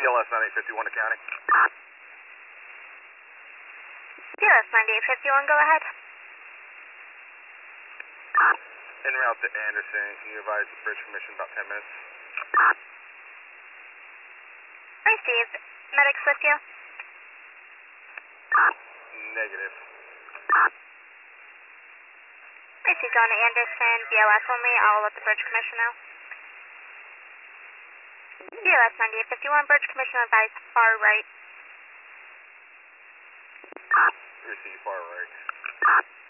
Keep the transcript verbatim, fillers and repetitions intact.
L S ninety-eight fifty-one to county. T L S ninety-eight fifty-one, go ahead. En route to Anderson, can you advise the bridge commission about ten minutes? Received. Medics with you? Negative. Received, going to Anderson, B L S only. I'll let the bridge commission know. T L S ninety-eight fifty-one, bridge commission advise far right. Receive far right.